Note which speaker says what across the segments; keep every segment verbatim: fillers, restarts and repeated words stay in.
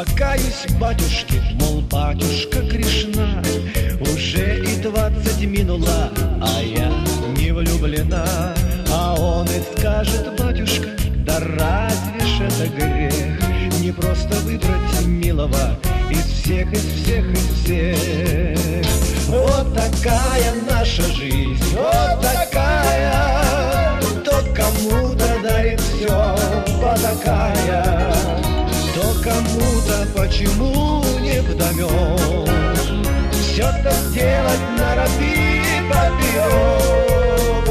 Speaker 1: покаюсь батюшке, мол, батюшка грешна, уже и двадцать минула, а я не влюблена. А он и скажет: батюшка, да разве ж это грех, не просто выбрать милого из всех, из всех, из всех. Вот такая наша жизнь, вот такая, то кому-то дарит все, потакая, то кому-то почему не вдомек. Все-то сделать норовит поперек.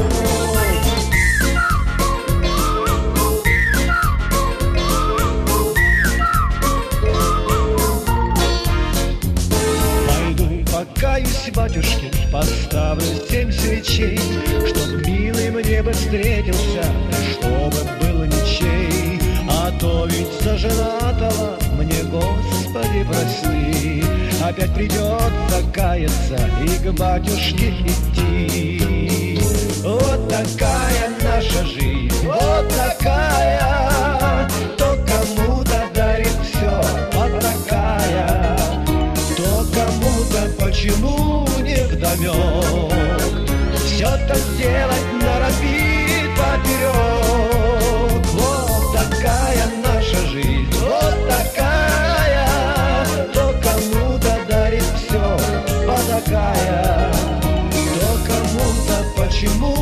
Speaker 1: Покаюсь батюшке, поставлю семь свечей, чтоб милый мне бы встретился, чтобы был ничей. А то ведь за женатого мне, Господи, прости, опять придется каяться и к батюшке идти. Вот такая наша жизнь, вот такая, то кому-то дарит все, вот такая, то кому-то почему не вдомек. Все-то сделать норовит поперек. Вот такая наша жизнь, вот такая, то кому-то дарит все, потакая, то кому-то почему